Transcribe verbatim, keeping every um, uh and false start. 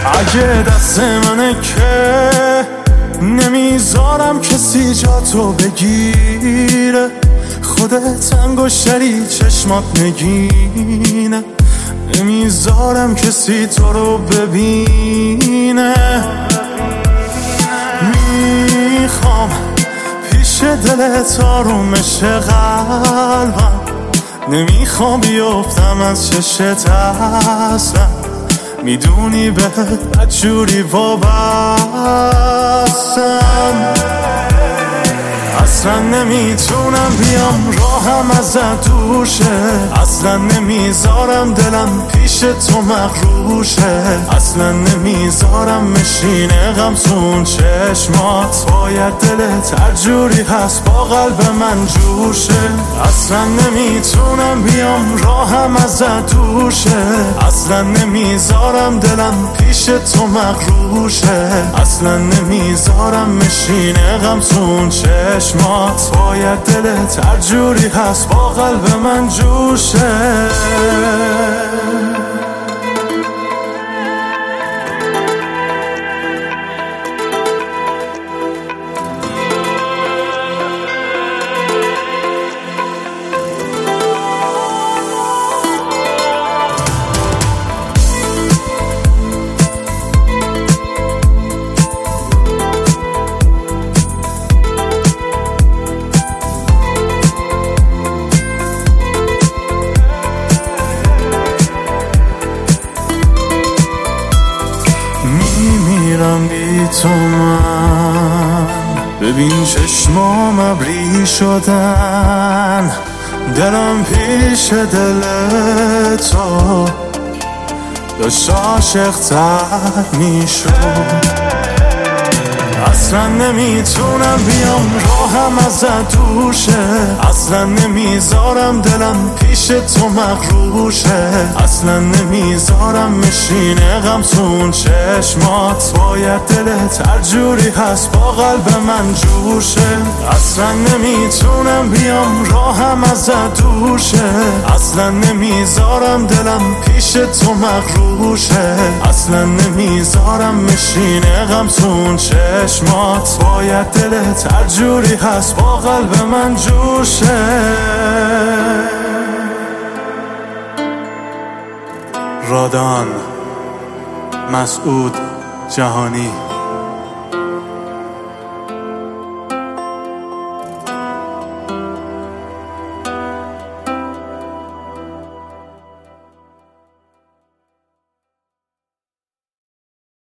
اگه دست منه که نمیذارم کسی جا تو بگیره، خودت انگشتری چشمات نگینه، نمیذارم کسی تو رو ببینه. میخوام پیش دلت آرومش قلبم، نمیخوام بیفتم از چشت اصلا، میدونی بهت بدجوری وابستم. اصلا نمیتونم بیام راهم ازت دور شه، اصلا نمیذارم دلم پیش تو مغروشه، اصلا نمیذارم مشینه غمزون چشمات، باید دلت هر جوری هست با قلب من جور شه. اصلا نمیتونم بیام راهم ازت دور شه، اصلا نمیذارم دلم پیش تو مغروشه، اصلا نمیذارم مشینه غمزون چشمات، باید دلت هر جوری هست با قلب من جوشه. میمیرم بی تو من، ببین چشمام ابری شدن، دلم پیش دل تو داشت عاشق‌تر میشد. اصلا نمیتونم بیام راهم ازت دور شه، اصلا نمیذارم دلم پیش تو مغروشه، اصلا نمیذارم مشینه غمزون چشمات، باید دلت هر جوری هست با قلب من جور شه. اصلا نمیتونم بیام راهم ازت دور شه، اصلا نمیذارم دلم پیش تو مغروشه، اصلا نمیذارم مشینه غمزون چشمات، باید دلت هر جوری هست با قلب من جوشه. رادان مسعود جهانی.